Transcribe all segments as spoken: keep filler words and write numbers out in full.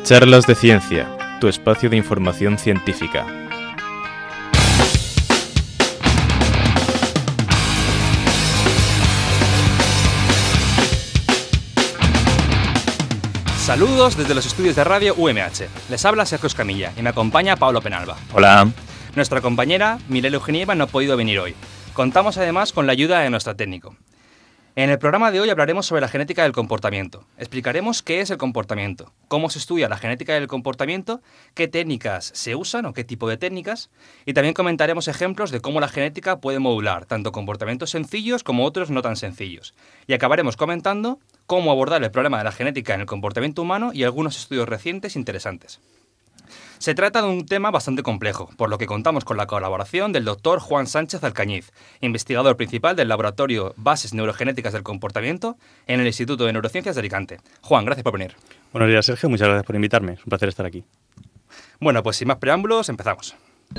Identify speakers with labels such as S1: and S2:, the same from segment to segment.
S1: Charlas de Ciencia, tu espacio de información científica.
S2: Saludos desde los estudios de radio U M H. Les habla Sergio Escamilla y me acompaña Pablo Penalba.
S1: Hola.
S2: Nuestra compañera Mireia Eugenieva no ha podido venir hoy. Contamos además con la ayuda de nuestro técnico. En el programa de hoy hablaremos sobre la genética del comportamiento. Explicaremos qué es el comportamiento, cómo se estudia la genética del comportamiento, qué técnicas se usan o qué tipo de técnicas, y también comentaremos ejemplos de cómo la genética puede modular tanto comportamientos sencillos como otros no tan sencillos. Y acabaremos comentando cómo abordar el problema de la genética en el comportamiento humano y algunos estudios recientes interesantes. Se trata de un tema bastante complejo, por lo que contamos con la colaboración del doctor Juan Sánchez Alcañiz, investigador principal del Laboratorio Bases Neurogenéticas del Comportamiento en el Instituto de Neurociencias de Alicante. Juan, gracias por venir.
S3: Buenos días, Sergio. Muchas gracias por invitarme. Es un placer estar aquí.
S2: Bueno, pues sin más preámbulos, empezamos.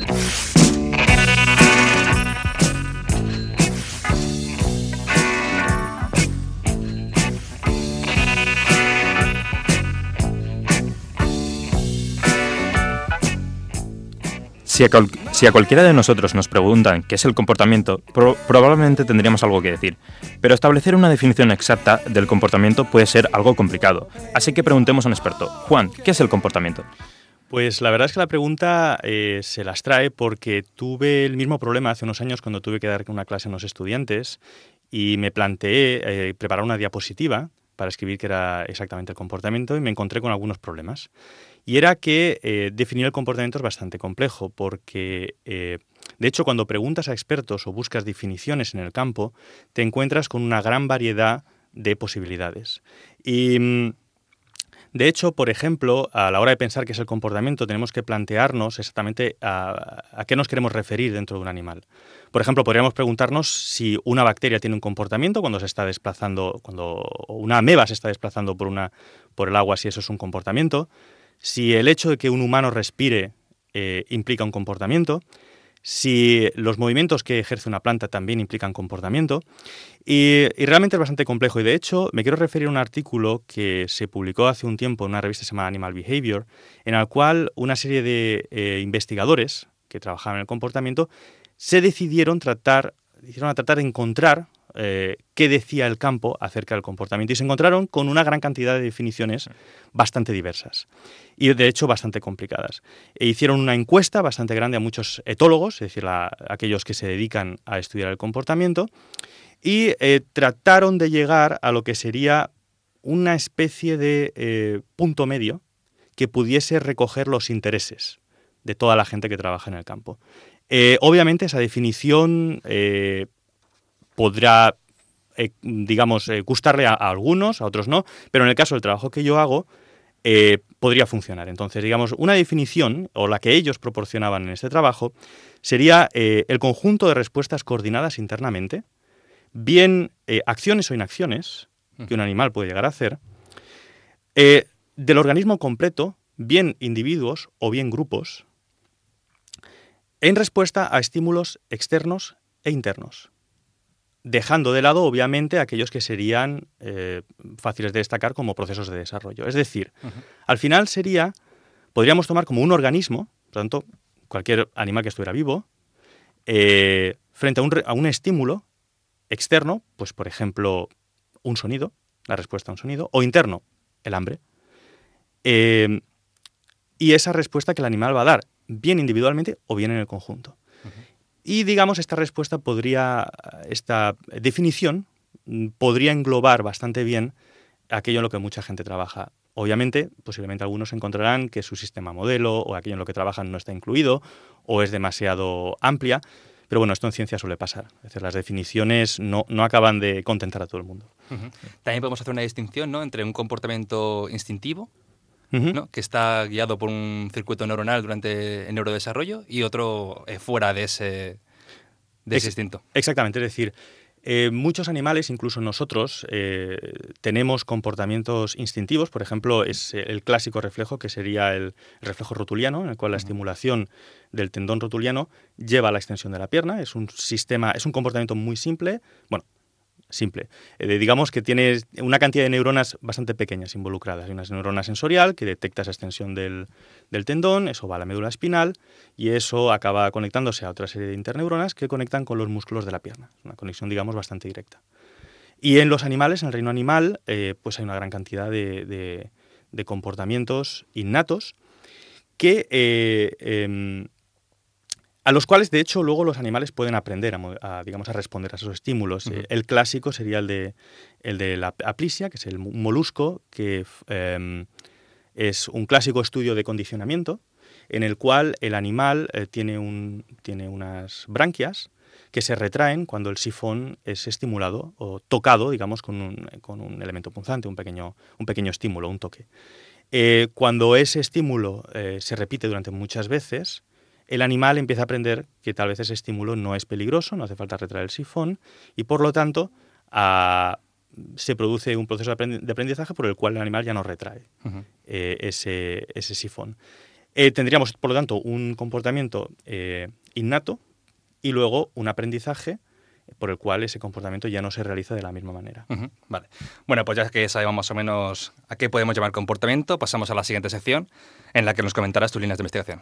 S1: Si a, cual, si a cualquiera de nosotros nos preguntan qué es el comportamiento, pro, probablemente tendríamos algo que decir. Pero establecer una definición exacta del comportamiento puede ser algo complicado. Así que preguntemos a un experto. Juan, ¿qué es el comportamiento?
S3: Pues la verdad es que la pregunta eh, se las trae porque tuve el mismo problema hace unos años cuando tuve que dar una clase a unos estudiantes y me planteé eh, preparar una diapositiva para escribir qué era exactamente el comportamiento y me encontré con algunos problemas. Y era que eh, definir el comportamiento es bastante complejo porque, eh, de hecho, cuando preguntas a expertos o buscas definiciones en el campo, te encuentras con una gran variedad de posibilidades. Y, de hecho, por ejemplo, a la hora de pensar qué es el comportamiento, tenemos que plantearnos exactamente a, a qué nos queremos referir dentro de un animal. Por ejemplo, podríamos preguntarnos si una bacteria tiene un comportamiento cuando se está desplazando, cuando una ameba se está desplazando por, una, por el agua, si eso es un comportamiento. Si el hecho de que un humano respire eh, implica un comportamiento, si los movimientos que ejerce una planta también implican comportamiento, y, y realmente es bastante complejo. Y de hecho, me quiero referir a un artículo que se publicó hace un tiempo en una revista llamada Animal Behavior, en el cual una serie de eh, investigadores que trabajaban en el comportamiento se decidieron tratar, decidieron a tratar de encontrar Eh, qué decía el campo acerca del comportamiento y se encontraron con una gran cantidad de definiciones bastante diversas y de hecho bastante complicadas. E hicieron una encuesta bastante grande a muchos etólogos, es decir, a, a aquellos que se dedican a estudiar el comportamiento, y eh, trataron de llegar a lo que sería una especie de eh, punto medio que pudiese recoger los intereses de toda la gente que trabaja en el campo. Eh, obviamente esa definición eh, podrá, eh, digamos, eh, gustarle a, a algunos, a otros no, pero en el caso del trabajo que yo hago, eh, podría funcionar. Entonces, digamos, una definición, o la que ellos proporcionaban en este trabajo, sería eh, el conjunto de respuestas coordinadas internamente, bien eh, acciones o inacciones que un animal puede llegar a hacer, eh, del organismo completo, bien individuos o bien grupos, en respuesta a estímulos externos e internos, dejando de lado, obviamente, aquellos que serían eh, fáciles de destacar como procesos de desarrollo. Es decir, uh-huh. al final sería, podríamos tomar como un organismo, por lo tanto, cualquier animal que estuviera vivo, eh, frente a un, a un estímulo externo, pues por ejemplo, un sonido, la respuesta a un sonido, o interno, el hambre, eh, y esa respuesta que el animal va a dar, bien individualmente o bien en el conjunto. Uh-huh. Y, digamos, esta respuesta podría, esta definición podría englobar bastante bien aquello en lo que mucha gente trabaja. Obviamente, posiblemente algunos encontrarán que su sistema modelo o aquello en lo que trabajan no está incluido o es demasiado amplia, pero bueno, esto en ciencia suele pasar. Es decir, las definiciones no, no acaban de contentar a todo el mundo.
S2: Uh-huh. También podemos hacer una distinción, ¿no?, entre un comportamiento instintivo,
S3: Uh-huh.
S2: ¿no?, que está guiado por un circuito neuronal durante el neurodesarrollo, y otro eh, fuera de ese, de ese
S3: Ex-
S2: instinto.
S3: Exactamente, es decir, eh, muchos animales, incluso nosotros, eh, tenemos comportamientos instintivos. Por ejemplo, es el clásico reflejo, que sería el, el reflejo rotuliano, en el cual la uh-huh. estimulación del tendón rotuliano lleva a la extensión de la pierna. Es un sistema, es un comportamiento muy simple. Bueno, simple. Eh, digamos que tiene una cantidad de neuronas bastante pequeñas involucradas. Hay una neurona sensorial que detecta esa extensión del, del tendón, eso va a la médula espinal y eso acaba conectándose a otra serie de interneuronas que conectan con los músculos de la pierna. Es una conexión, digamos, bastante directa. Y en los animales, en el reino animal, eh, pues hay una gran cantidad de, de, de comportamientos innatos que... Eh, eh, a los cuales, de hecho, luego los animales pueden aprender a, a, digamos, a responder a esos estímulos. Uh-huh. El clásico sería el de, el de la aplisia, que es el molusco, que eh, es un clásico estudio de condicionamiento, en el cual el animal eh, tiene, un, tiene unas branquias que se retraen cuando el sifón es estimulado o tocado, digamos, con un, con un elemento punzante, un pequeño, un pequeño estímulo, un toque. Eh, cuando ese estímulo eh, se repite durante muchas veces, el animal empieza a aprender que tal vez ese estímulo no es peligroso, no hace falta retraer el sifón y por lo tanto a, se produce un proceso de aprendizaje por el cual el animal ya no retrae uh-huh. eh, ese, ese sifón. Eh, tendríamos por lo tanto un comportamiento eh, innato y luego un aprendizaje por el cual ese comportamiento ya no se realiza de la misma manera.
S2: Uh-huh. Vale. Bueno, pues ya que sabemos más o menos a qué podemos llamar comportamiento, pasamos a la siguiente sección en la que nos comentarás tus líneas de investigación.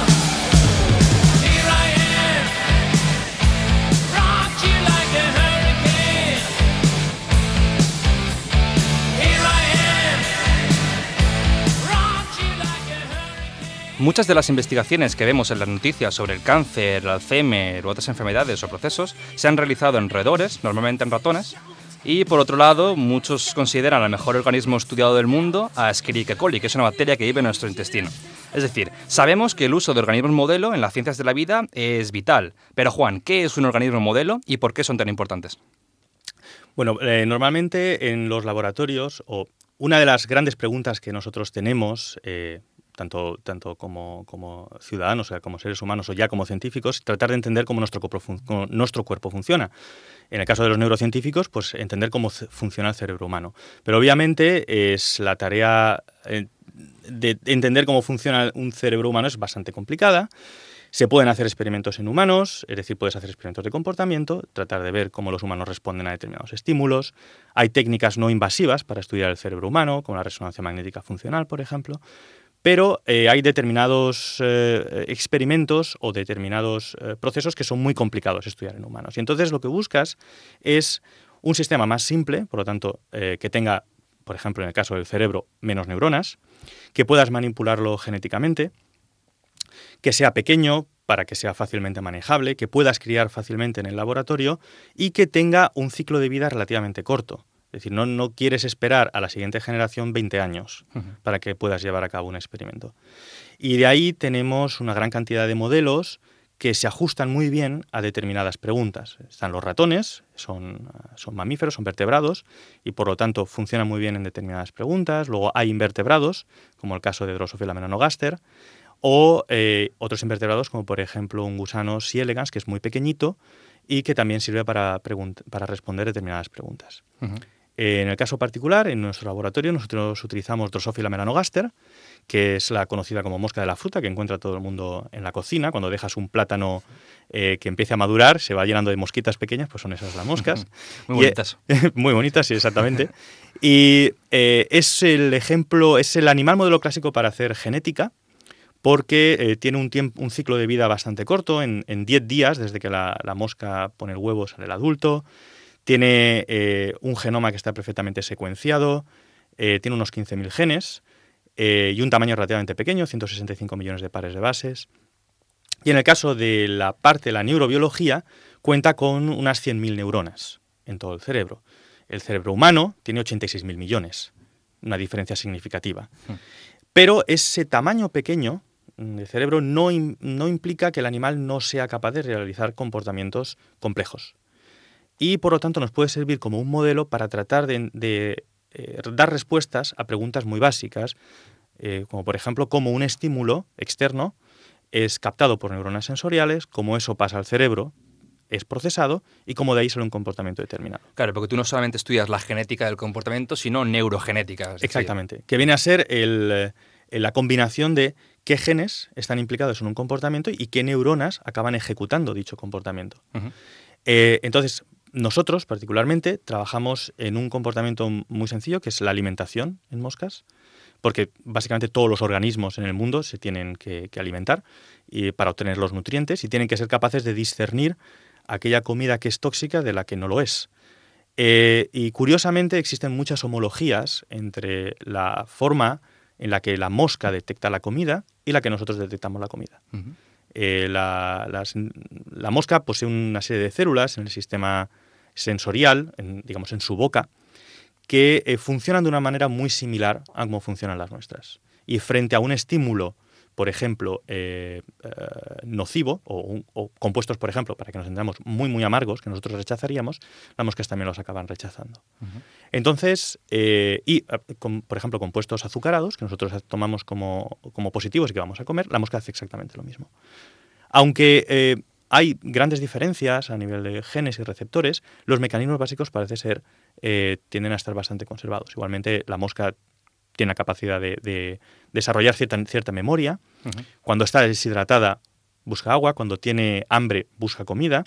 S2: Muchas de las investigaciones que vemos en las noticias sobre el cáncer, el Alzheimer u otras enfermedades o procesos se han realizado en roedores, normalmente en ratones, y por otro lado, muchos consideran el mejor organismo estudiado del mundo a Escherichia coli, que es una bacteria que vive en nuestro intestino. Es decir, sabemos que el uso de organismos modelo en las ciencias de la vida es vital, pero Juan, ¿qué es un organismo modelo y por qué son tan importantes?
S3: Bueno, eh, normalmente en los laboratorios, o una de las grandes preguntas que nosotros tenemos, eh, tanto, tanto como, como ciudadanos, o sea, como seres humanos o ya como científicos, tratar de entender cómo nuestro, cómo nuestro cuerpo funciona. En el caso de los neurocientíficos, pues entender cómo funciona el cerebro humano. Pero obviamente es la tarea eh, de entender cómo funciona un cerebro humano es bastante complicada. Se pueden hacer experimentos en humanos, es decir, puedes hacer experimentos de comportamiento, tratar de ver cómo los humanos responden a determinados estímulos. Hay técnicas no invasivas para estudiar el cerebro humano, como la resonancia magnética funcional, por ejemplo. Pero eh, hay determinados eh, experimentos o determinados eh, procesos que son muy complicados de estudiar en humanos. Y entonces lo que buscas es un sistema más simple, por lo tanto, eh, que tenga, por ejemplo, en el caso del cerebro, menos neuronas, que puedas manipularlo genéticamente, que sea pequeño para que sea fácilmente manejable, que puedas criar fácilmente en el laboratorio y que tenga un ciclo de vida relativamente corto. Es decir, no, no quieres esperar a la siguiente generación veinte años uh-huh. para que puedas llevar a cabo un experimento. Y de ahí tenemos una gran cantidad de modelos que se ajustan muy bien a determinadas preguntas. Están los ratones, son, son mamíferos, son vertebrados, y por lo tanto funcionan muy bien en determinadas preguntas. Luego hay invertebrados, como el caso de Drosophila melanogaster, o eh, otros invertebrados, como por ejemplo un gusano C. elegans, que es muy pequeñito y que también sirve para, pregunt- para responder determinadas preguntas. Uh-huh. En el caso particular, en nuestro laboratorio, nosotros utilizamos Drosophila melanogaster, que es la conocida como mosca de la fruta, que encuentra todo el mundo en la cocina. Cuando dejas un plátano eh, que empiece a madurar, se va llenando de mosquitas pequeñas, pues son esas las moscas.
S2: Muy bonitas.
S3: Y, muy bonitas, sí, exactamente. Y eh, es el ejemplo, es el animal modelo clásico para hacer genética, porque eh, tiene un, tiempo, un ciclo de vida bastante corto, en, en diez días, desde que la, la mosca pone el huevo sale el adulto. Tiene eh, un genoma que está perfectamente secuenciado, eh, tiene unos quince mil genes eh, y un tamaño relativamente pequeño, ciento sesenta y cinco millones de pares de bases. Y en el caso de la parte de la neurobiología, cuenta con unas cien mil neuronas en todo el cerebro. El cerebro humano tiene ochenta y seis mil millones, una diferencia significativa. Mm. Pero ese tamaño pequeño de cerebro no, no implica que el animal no sea capaz de realizar comportamientos complejos. Y, por lo tanto, nos puede servir como un modelo para tratar de, de eh, dar respuestas a preguntas muy básicas, eh, como, por ejemplo, cómo un estímulo externo es captado por neuronas sensoriales, cómo eso pasa al cerebro, es procesado y cómo de ahí sale un comportamiento determinado.
S2: Claro, porque tú no solamente estudias la genética del comportamiento, sino neurogenética.
S3: Exactamente, decir. Que viene a ser el, la combinación de qué genes están implicados en un comportamiento y qué neuronas acaban ejecutando dicho comportamiento. Uh-huh. Eh, entonces, nosotros, particularmente, trabajamos en un comportamiento muy sencillo, que es la alimentación en moscas, porque básicamente todos los organismos en el mundo se tienen que, que alimentar y para obtener los nutrientes y tienen que ser capaces de discernir aquella comida que es tóxica de la que no lo es. Eh, y curiosamente existen muchas homologías entre la forma en la que la mosca detecta la comida y la que nosotros detectamos la comida. Uh-huh. Eh, la, las, la mosca posee una serie de células en el sistema sensorial, en, digamos en su boca, que eh, funcionan de una manera muy similar a cómo funcionan las nuestras. Y frente a un estímulo, por ejemplo, eh, eh, nocivo, o, un, o compuestos, por ejemplo, para que nos entendamos, muy, muy amargos, que nosotros rechazaríamos, las moscas también los acaban rechazando. Uh-huh. Entonces, eh, y, con, por ejemplo, compuestos azucarados, que nosotros tomamos como, como positivos y que vamos a comer, la mosca hace exactamente lo mismo. Aunque eh, hay grandes diferencias a nivel de genes y receptores, los mecanismos básicos parece ser eh, tienden a estar bastante conservados. Igualmente, la mosca tiene la capacidad de, de desarrollar cierta, cierta memoria. Uh-huh. Cuando está deshidratada, busca agua. Cuando tiene hambre, busca comida.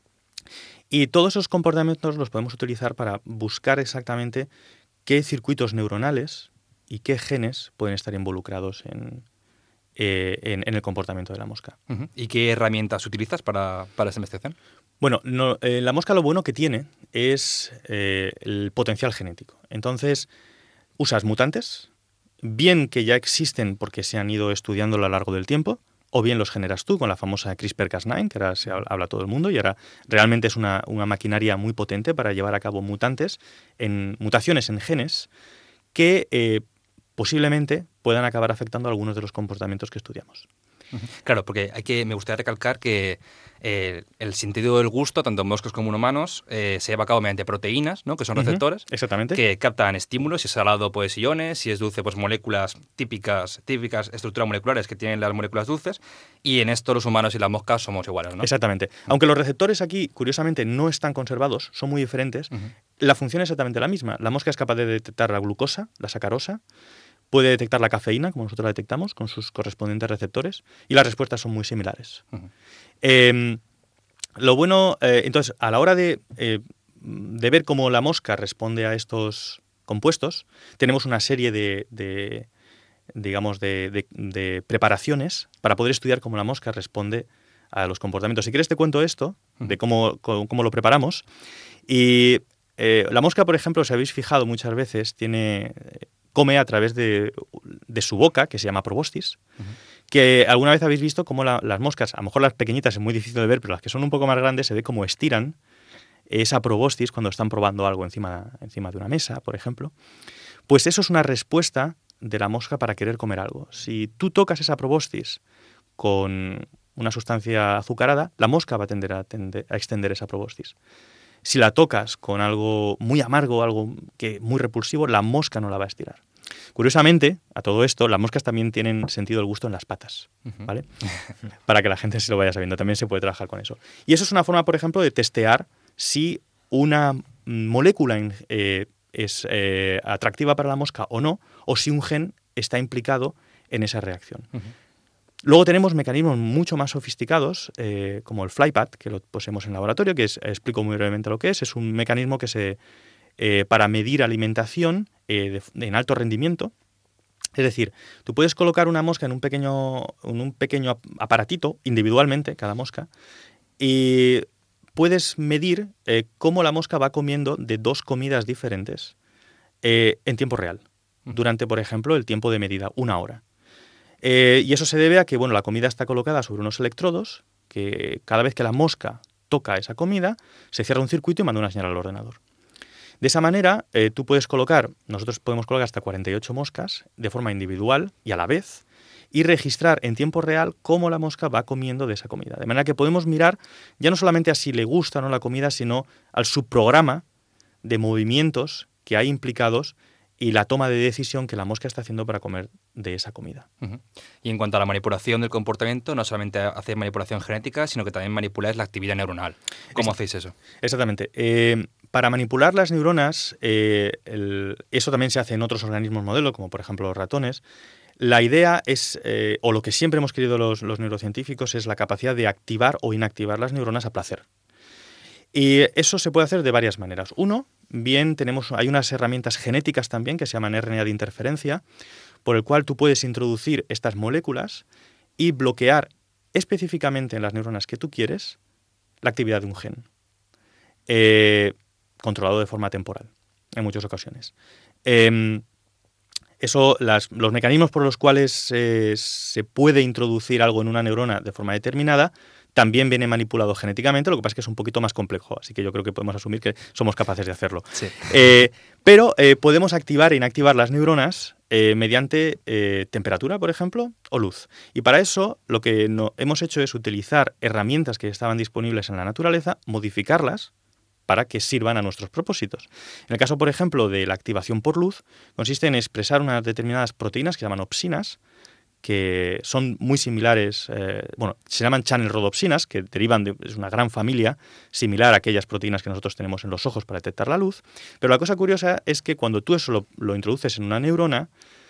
S3: Y todos esos comportamientos los podemos utilizar para buscar exactamente qué circuitos neuronales y qué genes pueden estar involucrados en, eh, en, en el comportamiento de la mosca.
S2: Uh-huh. ¿Y qué herramientas utilizas para, para esa investigación?
S3: Bueno, no, eh, la mosca lo bueno que tiene es eh, el potencial genético. Entonces, usas mutantes, bien que ya existen porque se han ido estudiando a lo largo del tiempo, o bien los generas tú con la famosa CRISPR Cas nueve, que ahora se habla todo el mundo, y ahora realmente es una, una maquinaria muy potente para llevar a cabo mutantes, en, mutaciones en genes que eh, posiblemente puedan acabar afectando a algunos de los comportamientos que estudiamos.
S2: Claro, porque hay que, me gustaría recalcar que eh, el sentido del gusto, tanto en moscas como en humanos, eh, se lleva a cabo mediante proteínas, ¿no? Que son receptores,
S3: uh-huh, exactamente,
S2: que captan estímulos. Si es salado, pues iones; si es dulce, pues moléculas típicas, típicas estructuras moleculares que tienen las moléculas dulces. Y en esto los humanos y las moscas somos iguales, ¿no?
S3: Exactamente. Aunque los receptores aquí, curiosamente, no están conservados, son muy diferentes, uh-huh. La función es exactamente la misma. La mosca es capaz de detectar la glucosa, la sacarosa, puede detectar la cafeína, como nosotros la detectamos, con sus correspondientes receptores, y las respuestas son muy similares. Uh-huh. Eh, lo bueno, eh, entonces, a la hora de, eh, de ver cómo la mosca responde a estos compuestos, tenemos una serie de, de digamos, de, de, de preparaciones para poder estudiar cómo la mosca responde a los comportamientos. Si quieres te cuento esto, uh-huh. de cómo, cómo, cómo lo preparamos. Y eh, la mosca, por ejemplo, si habéis fijado muchas veces, tiene... come a través de, de su boca, que se llama proboscis, uh-huh. que alguna vez habéis visto cómo la, las moscas, a lo mejor las pequeñitas es muy difícil de ver, pero las que son un poco más grandes se ve cómo estiran esa proboscis cuando están probando algo encima, encima de una mesa, por ejemplo. Pues eso es una respuesta de la mosca para querer comer algo. Si tú tocas esa proboscis con una sustancia azucarada, la mosca va a tender a, tender a extender esa proboscis. Si la tocas con algo muy amargo, algo que muy repulsivo, la mosca no la va a estirar. Curiosamente, a todo esto, las moscas también tienen sentido del gusto en las patas, ¿vale? Uh-huh. Para que la gente se lo vaya sabiendo, también se puede trabajar con eso. Y eso es una forma, por ejemplo, de testear si una molécula eh, es eh, atractiva para la mosca o no, o si un gen está implicado en esa reacción. Uh-huh. Luego tenemos mecanismos mucho más sofisticados, eh, como el FlyPad, que lo poseemos en laboratorio, que es, explico muy brevemente lo que es. Es un mecanismo que se eh, para medir alimentación eh, de, de, en alto rendimiento. Es decir, tú puedes colocar una mosca en un pequeño, en un pequeño aparatito, individualmente, cada mosca, y puedes medir eh, cómo la mosca va comiendo de dos comidas diferentes eh, en tiempo real, durante, por ejemplo, el tiempo de medida, una hora. Eh, y eso se debe a que bueno, la comida está colocada sobre unos electrodos que cada vez que la mosca toca esa comida, se cierra un circuito y manda una señal al ordenador. De esa manera, eh, tú puedes colocar, nosotros podemos colocar hasta cuarenta y ocho moscas de forma individual y a la vez, y registrar en tiempo real cómo la mosca va comiendo de esa comida. De manera que podemos mirar ya no solamente a si le gusta o no la comida, sino al subprograma de movimientos que hay implicados y la toma de decisión que la mosca está haciendo para comer de esa comida.
S2: Uh-huh. Y en cuanto a la manipulación del comportamiento, no solamente hacéis manipulación genética, sino que también manipuláis la actividad neuronal. ¿Cómo es, hacéis eso?
S3: Exactamente. Eh, para manipular las neuronas, eh, el, eso también se hace en otros organismos modelo, como por ejemplo los ratones. La idea es, eh, o lo que siempre hemos querido los, los neurocientíficos, es la capacidad de activar o inactivar las neuronas a placer. Y eso se puede hacer de varias maneras. Uno, bien, tenemos, hay unas herramientas genéticas también que se llaman R N A de interferencia, por el cual tú puedes introducir estas moléculas y bloquear específicamente en las neuronas que tú quieres la actividad de un gen, eh, controlado de forma temporal, en muchas ocasiones. Eh, eso, las, los mecanismos por los cuales eh, se puede introducir algo en una neurona de forma determinada también viene manipulado genéticamente, lo que pasa es que es un poquito más complejo, así que yo creo que podemos asumir que somos capaces de hacerlo.
S2: Sí.
S3: Eh, pero eh, podemos activar e inactivar las neuronas eh, mediante eh, temperatura, por ejemplo, o luz. Y para eso lo que no, hemos hecho es utilizar herramientas que estaban disponibles en la naturaleza, modificarlas para que sirvan a nuestros propósitos. En el caso, por ejemplo, de la activación por luz, consiste en expresar unas determinadas proteínas que se llaman opsinas, que son muy similares, eh, bueno, se llaman channel rhodopsinas, que derivan de es una gran familia similar a aquellas proteínas que nosotros tenemos en los ojos para detectar la luz. Pero la cosa curiosa es que cuando tú eso lo, lo introduces en una neurona,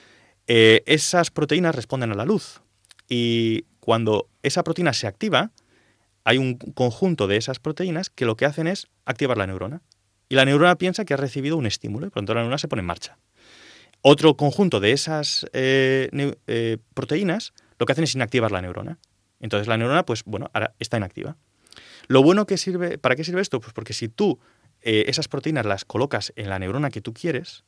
S3: eh, esas proteínas responden a la luz. Y cuando esa proteína se activa, hay un conjunto de esas proteínas que lo que hacen es activar la neurona. Y la neurona piensa que ha recibido un estímulo y pronto la neurona se pone en marcha. Otro conjunto de esas eh, eh, proteínas lo que hacen es inactivar la neurona. Entonces la neurona, pues bueno, ahora está inactiva. Lo bueno que sirve, ¿para qué sirve esto? Pues porque si tú eh, esas proteínas las colocas en la neurona que tú quieres,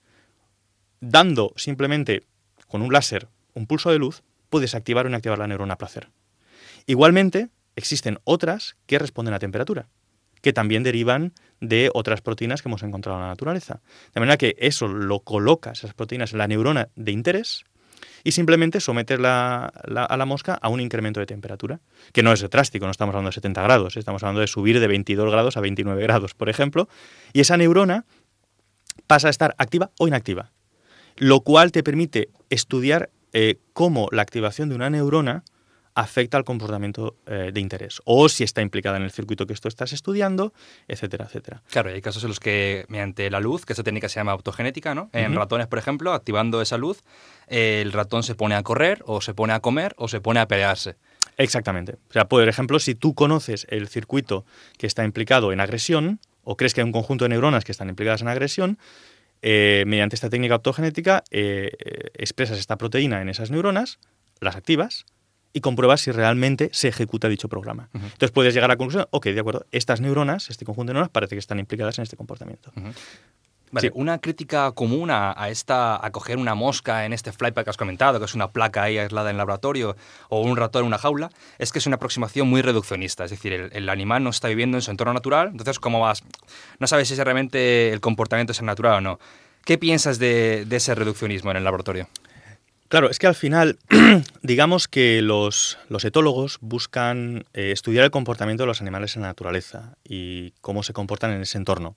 S3: dando simplemente con un láser un pulso de luz, puedes activar o inactivar la neurona a placer. Igualmente, existen otras que responden a temperatura, que también derivan de otras proteínas que hemos encontrado en la naturaleza. De manera que eso lo colocas, esas proteínas, en la neurona de interés y simplemente sometes la, la, a la mosca a un incremento de temperatura, que no es drástico, no estamos hablando de setenta grados, estamos hablando de subir de veintidós grados a veintinueve grados, por ejemplo, y esa neurona pasa a estar activa o inactiva, lo cual te permite estudiar eh, cómo la activación de una neurona afecta al comportamiento eh, de interés, o si está implicada en el circuito que tú estás estudiando, etcétera, etcétera.
S2: Claro, hay casos en los que mediante la luz, que esa técnica se llama optogenética, ¿no? En
S3: Uh-huh.
S2: ratones, por ejemplo, activando esa luz, eh, el ratón se pone a correr, o se pone a comer, o se pone a pelearse.
S3: Exactamente. O sea, por ejemplo, si tú conoces el circuito que está implicado en agresión, o crees que hay un conjunto de neuronas que están implicadas en agresión, eh, mediante esta técnica optogenética eh, eh, expresas esta proteína en esas neuronas, las activas, y compruebas si realmente se ejecuta dicho programa. Uh-huh. Entonces puedes llegar a la conclusión, ok, de acuerdo, estas neuronas, este conjunto de neuronas, parece que están implicadas en este comportamiento.
S2: Uh-huh. Vale,
S3: sí.
S2: Una crítica común a, a esta, a coger una mosca en este flypack que has comentado, que es una placa ahí aislada en el laboratorio, o un ratón en una jaula, es que es una aproximación muy reduccionista. Es decir, el, el animal no está viviendo en su entorno natural, entonces, ¿cómo vas? No sabes si realmente el comportamiento es natural o no. ¿Qué piensas de, de ese reduccionismo en el laboratorio?
S3: Claro, es que al final, digamos que los, los etólogos buscan eh, estudiar el comportamiento de los animales en la naturaleza y cómo se comportan en ese entorno.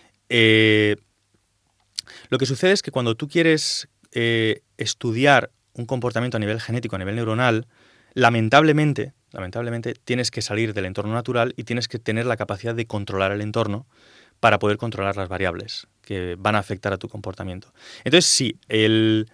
S3: Eh, lo que sucede es que cuando tú quieres eh, estudiar un comportamiento a nivel genético, a nivel neuronal, lamentablemente, lamentablemente tienes que salir del entorno natural y tienes que tener la capacidad de controlar el entorno para poder controlar las variables que van a afectar a tu comportamiento. Entonces, sí, el...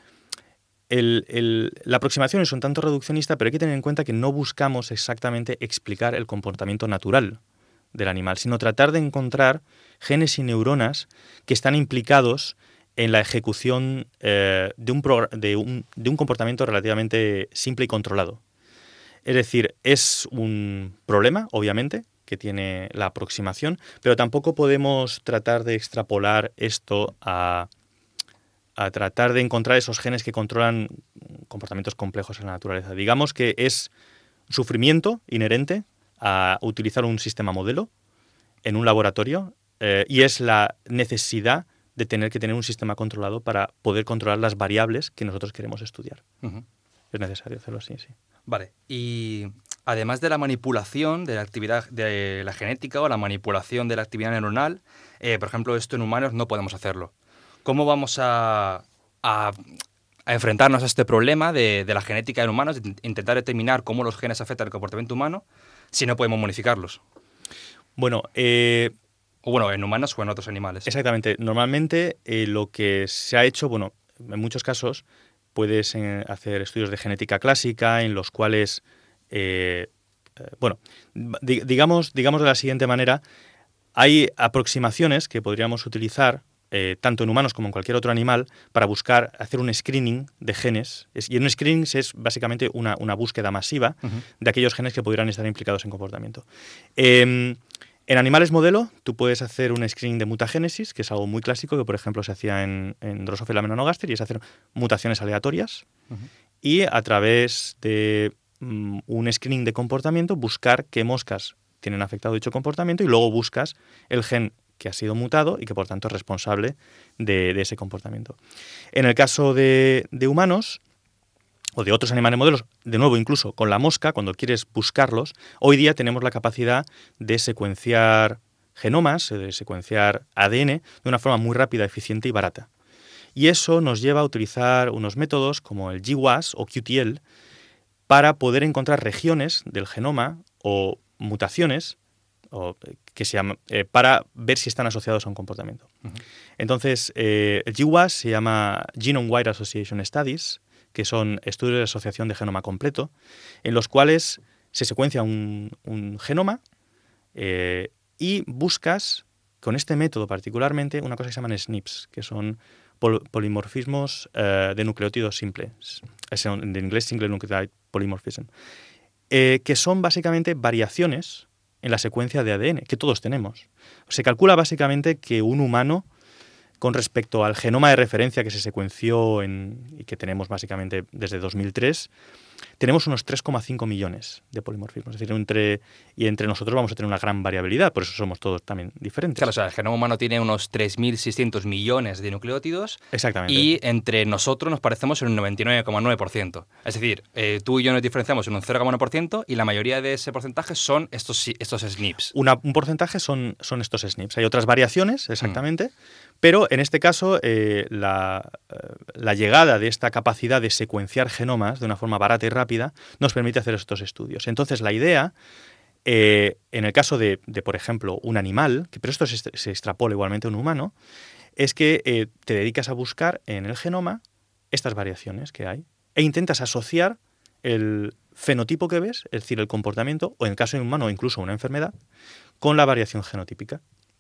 S3: El, el, la aproximación es un tanto reduccionista, pero hay que tener en cuenta que no buscamos exactamente explicar el comportamiento natural del animal, sino tratar de encontrar genes y neuronas que están implicados en la ejecución eh, de, un de, un, de un comportamiento relativamente simple y controlado. Es decir, es un problema, obviamente, que tiene la aproximación, pero tampoco podemos tratar de extrapolar esto a... a tratar de encontrar esos genes que controlan comportamientos complejos en la naturaleza. Digamos que es sufrimiento inherente a utilizar un sistema modelo en un laboratorio eh, y es la necesidad de tener que tener un sistema controlado para poder controlar las variables que nosotros queremos estudiar. Uh-huh. Es necesario hacerlo así, sí.
S2: Vale, y además de la manipulación de la actividad de la genética o la manipulación de la actividad neuronal, eh, por ejemplo, esto en humanos no podemos hacerlo. ¿Cómo vamos a, a, a enfrentarnos a este problema de, de la genética en humanos, de intentar determinar cómo los genes afectan el comportamiento humano, si no podemos modificarlos?
S3: Bueno, eh,
S2: o bueno, en humanos o en otros animales.
S3: Exactamente. Normalmente eh, lo que se ha hecho, bueno, en muchos casos puedes eh, hacer estudios de genética clásica en los cuales, eh, eh, bueno, di- digamos, digamos de la siguiente manera, hay aproximaciones que podríamos utilizar Eh, tanto en humanos como en cualquier otro animal, para buscar, hacer un screening de genes. Es, y un screening es básicamente una, una búsqueda masiva uh-huh. de aquellos genes que pudieran estar implicados en comportamiento. Eh, en animales modelo, tú puedes hacer un screening de mutagénesis, que es algo muy clásico, que por ejemplo se hacía en, en Drosophila melanogaster, y es hacer mutaciones aleatorias, uh-huh. y a través de um, un screening de comportamiento, buscar qué moscas tienen afectado dicho comportamiento, y luego buscas el gen que ha sido mutado y que por tanto es responsable de, de ese comportamiento. En el caso de, de humanos o de otros animales modelos, de nuevo incluso con la mosca, cuando quieres buscarlos, hoy día tenemos la capacidad de secuenciar genomas, de secuenciar A D N de una forma muy rápida, eficiente y barata. Y eso nos lleva a utilizar unos métodos como el G W A S o Q T L para poder encontrar regiones del genoma o mutaciones o que se llama, eh, para ver si están asociados a un comportamiento. Uh-huh. Entonces, eh, el G W A S se llama Genome-Wide Association Studies, que son estudios de asociación de genoma completo, en los cuales se secuencia un, un genoma eh, y buscas, con este método particularmente, una cosa que se llaman S N Ps, que son pol- polimorfismos uh, de nucleótidos simples, es en inglés Single Nucleotide Polymorphism, eh, que son básicamente variaciones en la secuencia de A D N, que todos tenemos. Se calcula básicamente que un humano, con respecto al genoma de referencia que se secuenció en, y que tenemos básicamente desde dos mil tres, tenemos unos tres coma cinco millones de polimorfismos. Es decir, entre, y entre nosotros vamos a tener una gran variabilidad, por eso somos todos también diferentes.
S2: Claro, o sea, el genoma humano tiene unos tres mil seiscientos millones de nucleótidos.
S3: Exactamente.
S2: Y entre nosotros nos parecemos en un noventa y nueve coma nueve por ciento. Es decir, eh, tú y yo nos diferenciamos en un cero coma uno por ciento y la mayoría de ese porcentaje son estos, estos S N Ps.
S3: Una, un porcentaje son, son estos S N Ps. Hay otras variaciones, exactamente, mm. pero en este caso eh, la, la llegada de esta capacidad de secuenciar genomas de una forma barata y rápida nos permite hacer estos estudios. Entonces, la idea, eh, en el caso de, de, por ejemplo, un animal, que, pero esto se, se extrapola igualmente a un humano, es que eh, te dedicas a buscar en el genoma estas variaciones que hay e intentas asociar el fenotipo que ves, es decir, el comportamiento, o en el caso de un humano, incluso una enfermedad, con la variación genotípica.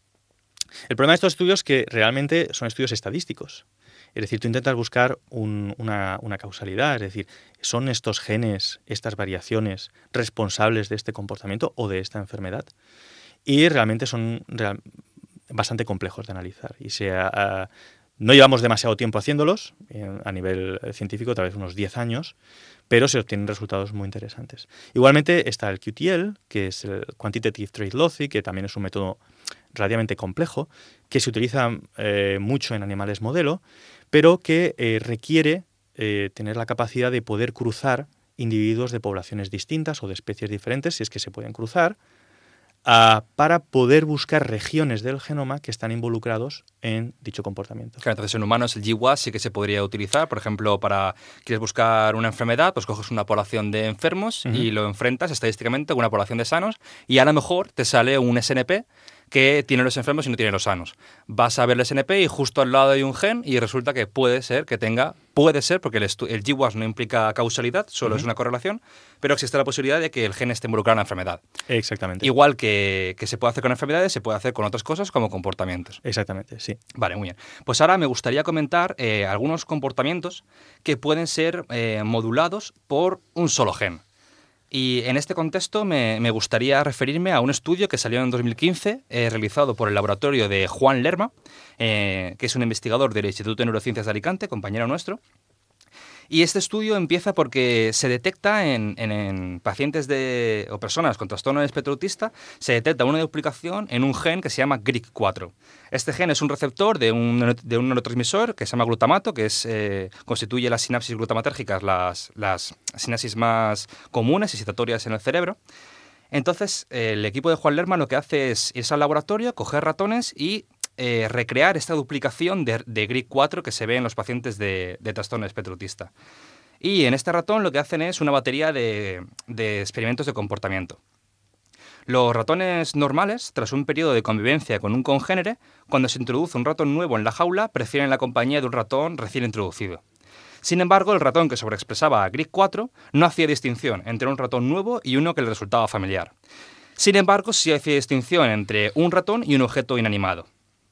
S3: El problema de estos estudios es que realmente son estudios estadísticos. Es decir, tú intentas buscar un, una, una causalidad, es decir, ¿son estos genes, estas variaciones responsables de este comportamiento o de esta enfermedad? Y realmente son real, bastante complejos de analizar. Y se, uh, no llevamos demasiado tiempo haciéndolos, eh, a nivel científico, tal vez unos diez años, pero se obtienen resultados muy interesantes. Igualmente está el Q T L, que es el Quantitative Trait Loci, que también es un método relativamente complejo, que se utiliza eh, mucho en animales modelo, pero que eh, requiere eh, tener la capacidad de poder cruzar individuos de poblaciones distintas o de especies diferentes, si es que se pueden cruzar, uh, para poder buscar regiones del genoma que están involucrados en dicho comportamiento.
S2: Claro, entonces en humanos el G W A S sí que se podría utilizar, por ejemplo, para quieres buscar una enfermedad, pues coges una población de enfermos uh-huh. y lo enfrentas estadísticamente con una población de sanos y a lo mejor te sale un S N P que tiene los enfermos y no tiene los sanos. Vas a ver el S N P y justo al lado hay un gen y resulta que puede ser que tenga, puede ser, porque el, estu- el G W A S no implica causalidad, solo uh-huh. es una correlación, pero existe la posibilidad de que el gen esté involucrado en la enfermedad.
S3: Exactamente.
S2: Igual que, que se puede hacer con enfermedades, se puede hacer con otras cosas como comportamientos.
S3: Exactamente, sí.
S2: Vale, muy bien. Pues ahora me gustaría comentar eh, algunos comportamientos que pueden ser eh, modulados por un solo gen. Y en este contexto me, me gustaría referirme a un estudio que salió en dos mil quince, eh, realizado por el laboratorio de Juan Lerma, eh, que es un investigador del Instituto de Neurociencias de Alicante, compañero nuestro. Y este estudio empieza porque se detecta en, en, en pacientes de, o personas con trastorno del espectro autista, se detecta una duplicación en un gen que se llama G R I C cuatro. Este gen es un receptor de un, de un neurotransmisor que se llama glutamato, que es, eh, constituye las sinapsis glutamatérgicas, las, las sinapsis más comunes, excitatorias en el cerebro. Entonces, el equipo de Juan Lerma lo que hace es irse al laboratorio, coger ratones y Eh, recrear esta duplicación de, de G R I C cuatro que se ve en los pacientes de, de trastorno espectro autista. Y en este ratón lo que hacen es una batería de, de experimentos de comportamiento. Los ratones normales, tras un periodo de convivencia con un congénere, cuando se introduce un ratón nuevo en la jaula, prefieren la compañía de un ratón recién introducido. Sin embargo, el ratón que sobreexpresaba a G R I C cuatro no hacía distinción entre un ratón nuevo y uno que le resultaba familiar. Sin embargo, sí hacía distinción entre un ratón y un objeto inanimado.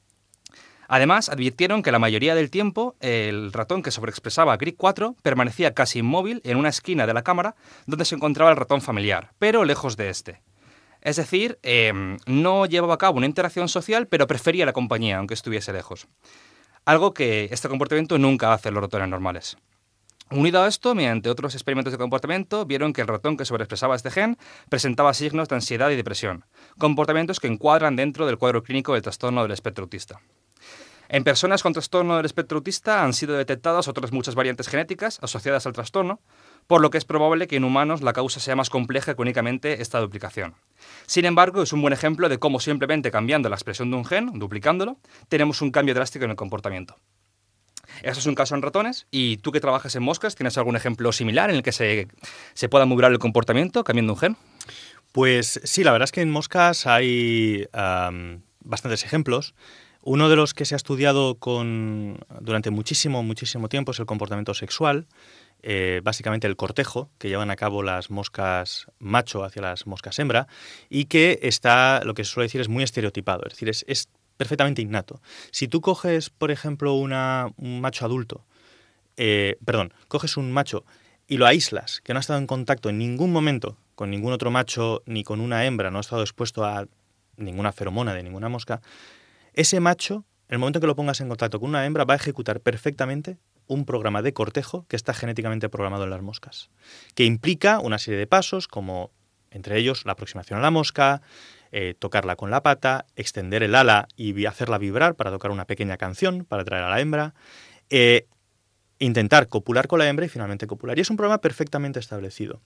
S2: Además, advirtieron que la mayoría del tiempo el ratón que sobreexpresaba Greg cuatro permanecía casi inmóvil en una esquina de la cámara donde se encontraba el ratón familiar, pero lejos de este. Es decir, eh, no llevaba a cabo una interacción social, pero prefería la compañía, aunque estuviese lejos. Algo que este comportamiento nunca hace los ratones normales. Unido a esto, mediante otros experimentos de comportamiento, vieron que el ratón que sobreexpresaba este gen presentaba signos de ansiedad y depresión, comportamientos que encuadran dentro del cuadro clínico del trastorno del espectro autista. En personas con trastorno del espectro autista han sido detectadas otras muchas variantes genéticas asociadas al trastorno, por lo que es probable que en humanos la causa sea más compleja que únicamente esta duplicación. Sin embargo, es un buen ejemplo de cómo simplemente cambiando la expresión de un gen, duplicándolo, tenemos un cambio drástico en el comportamiento. Eso es un caso en ratones, y tú que trabajas en moscas, ¿tienes algún ejemplo similar en el que se, se pueda modular el comportamiento cambiando un gen?
S3: Pues sí, la verdad es que en moscas hay um, bastantes ejemplos. Uno de los que se ha estudiado con, durante muchísimo, muchísimo tiempo es el comportamiento sexual, eh, básicamente el cortejo que llevan a cabo las moscas macho hacia las moscas hembra, y que está, lo que se suele decir, es muy estereotipado, es decir, es, es perfectamente innato. Si tú coges, por ejemplo, una, un macho adulto, eh, perdón, coges un macho y lo aíslas, que no ha estado en contacto en ningún momento con ningún otro macho ni con una hembra, no ha estado expuesto a ninguna feromona de ninguna mosca, ese macho, en el momento que lo pongas en contacto con una hembra, va a ejecutar perfectamente un programa de cortejo que está genéticamente programado en las moscas, que implica una serie de pasos como, entre ellos, la aproximación a la mosca, eh, tocarla con la pata, extender el ala y hacerla vibrar para tocar una pequeña canción para atraer a la hembra, eh, intentar copular con la hembra y finalmente copular. Y es un programa perfectamente establecido.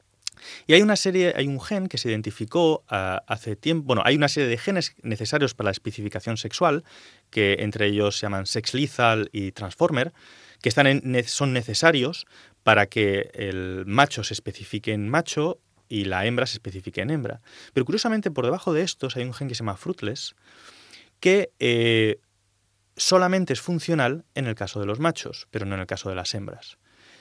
S3: Y hay una serie, hay un gen que se identificó uh, hace tiempo, bueno, hay una serie de genes necesarios para la especificación sexual, que entre ellos se llaman sex lethal y transformer, que están en, son necesarios para que el macho se especifique en macho y la hembra se especifique en hembra. Pero curiosamente, por debajo de estos hay un gen que se llama fruitless, que eh, solamente es funcional en el caso de los machos, pero no en el caso de las hembras.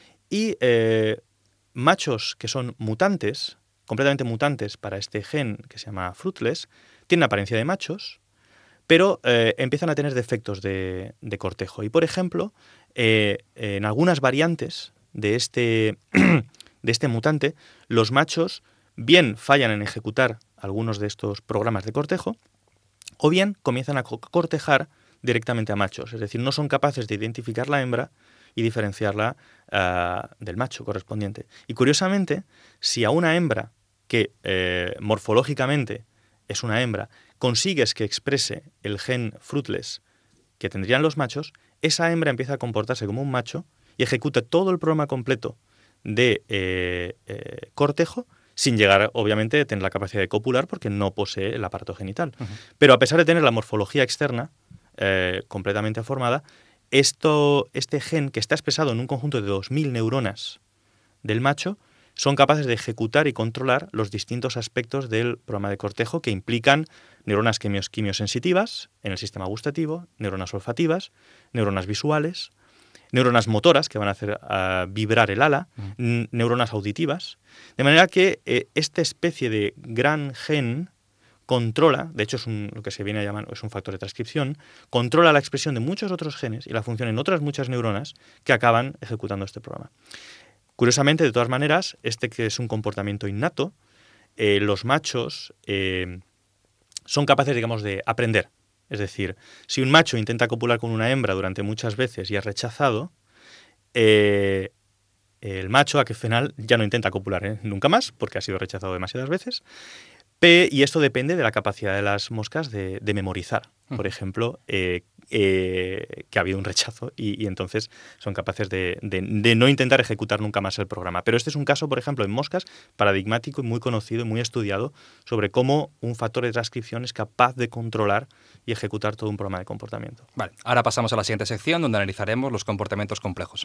S3: Y eh, machos que son mutantes, completamente mutantes para este gen que se llama fruitless, tienen apariencia de machos, pero eh, empiezan a tener defectos de, de cortejo. Y, por ejemplo, eh, en algunas variantes de este, de este mutante, los machos bien fallan en ejecutar algunos de estos programas de cortejo, o bien comienzan a cortejar directamente a machos. Es decir, no son capaces de identificar la hembra y diferenciarla uh, del macho correspondiente. Y curiosamente, si a una hembra que eh, morfológicamente es una hembra, consigues que exprese el gen fruitless que tendrían los machos, esa hembra empieza a comportarse como un macho y ejecuta todo el programa completo de eh, eh, cortejo, sin llegar, obviamente, a tener la capacidad de copular porque no posee el aparato genital. Uh-huh. Pero a pesar de tener la morfología externa eh, completamente formada, Esto, este gen, que está expresado en un conjunto de dos mil neuronas del macho, son capaces de ejecutar y controlar los distintos aspectos del programa de cortejo que implican neuronas quimios, quimiosensitivas en el sistema gustativo, neuronas olfativas, neuronas visuales, neuronas motoras que van a hacer uh, vibrar el ala, mm. neuronas auditivas. De manera que eh, esta especie de gran gen controla, de hecho es un, lo que se viene a llamar, es un factor de transcripción, controla la expresión de muchos otros genes y la función en otras muchas neuronas que acaban ejecutando este programa. Curiosamente, de todas maneras, este que es un comportamiento innato, eh, los machos eh, son capaces, digamos, de aprender. Es decir, si un macho intenta copular con una hembra durante muchas veces y es rechazado, eh, el macho, a que final, ya no intenta copular ¿eh? nunca más, porque ha sido rechazado demasiadas veces. P, y esto depende de la capacidad de las moscas de, de memorizar. Por ejemplo, eh, eh, que ha habido un rechazo y, y entonces son capaces de, de, de no intentar ejecutar nunca más el programa. Pero este es un caso, por ejemplo, en moscas, paradigmático y muy conocido y muy estudiado sobre cómo un factor de transcripción es capaz de controlar y ejecutar todo un programa de comportamiento.
S2: Vale, ahora pasamos a la siguiente sección donde analizaremos los comportamientos complejos.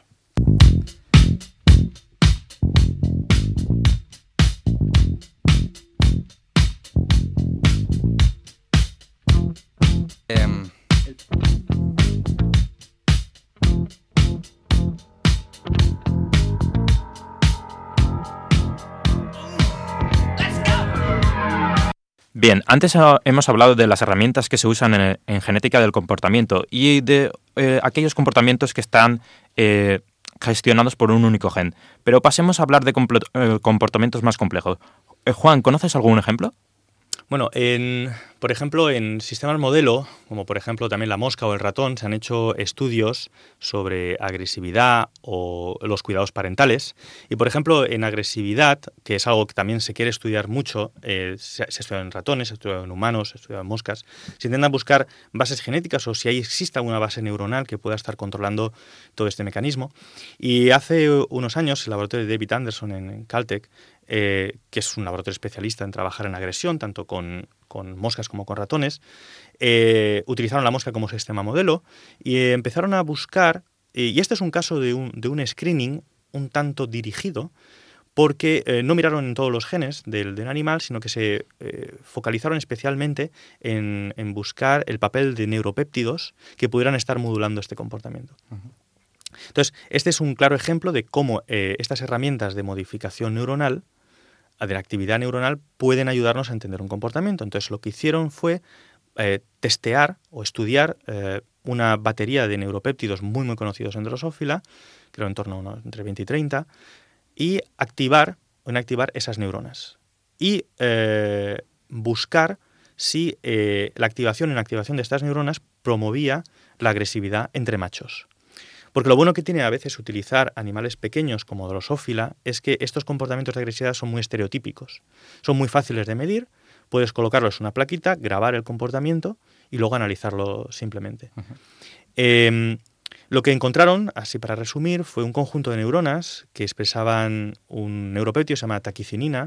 S1: Bien, antes uh, hemos hablado de las herramientas que se usan en, en genética del comportamiento y de eh, aquellos comportamientos que están eh, gestionados por un único gen. Pero pasemos a hablar de eh, comportamientos más complejos. Eh, Juan, ¿conoces algún ejemplo?
S3: Bueno, en, por ejemplo, en sistemas modelo, como por ejemplo también la mosca o el ratón, se han hecho estudios sobre agresividad o los cuidados parentales. Y por ejemplo, en agresividad, que es algo que también se quiere estudiar mucho, eh, se, se estudia en ratones, se estudia en humanos, se estudia en moscas, se intentan buscar bases genéticas o si ahí existe alguna base neuronal que pueda estar controlando todo este mecanismo. Y hace unos años, el laboratorio de David Anderson en, en Caltech, Eh, que es un laboratorio especialista en trabajar en agresión, tanto con, con moscas como con ratones, eh, utilizaron la mosca como sistema modelo y eh, empezaron a buscar, eh, y este es un caso de un, de un screening un tanto dirigido, porque eh, no miraron en todos los genes del, del animal, sino que se eh, focalizaron especialmente en, en buscar el papel de neuropéptidos que pudieran estar modulando este comportamiento. Uh-huh. Entonces, este es un claro ejemplo de cómo eh, estas herramientas de modificación neuronal, de la actividad neuronal, pueden ayudarnos a entender un comportamiento. Entonces, lo que hicieron fue eh, testear o estudiar eh, una batería de neuropéptidos muy, muy conocidos en Drosophila, creo en torno a unos, entre veinte y treinta, y activar, activar esas neuronas. Y eh, buscar si eh, la activación y inactivación de estas neuronas promovía la agresividad entre machos. Porque lo bueno que tiene a veces utilizar animales pequeños como Drosophila es que estos comportamientos de agresividad son muy estereotípicos. Son muy fáciles de medir, puedes colocarlos en una plaquita, grabar el comportamiento y luego analizarlo simplemente. Uh-huh. Eh, lo que encontraron, así para resumir, fue un conjunto de neuronas que expresaban un neuropéptido que se llama taquicinina,